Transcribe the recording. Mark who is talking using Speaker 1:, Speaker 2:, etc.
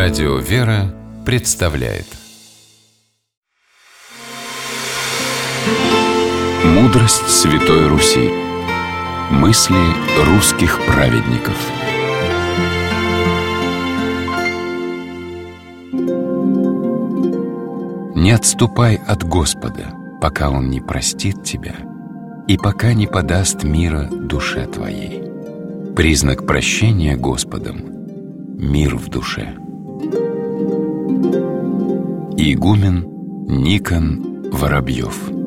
Speaker 1: Радио «Вера» представляет Мудрость Святой Руси. Мысли русских праведников. Не отступай от Господа, пока Он не простит тебя и пока не подаст мира душе твоей. Признак прощения Господом — мир в душе. Игумен Никон Воробьев.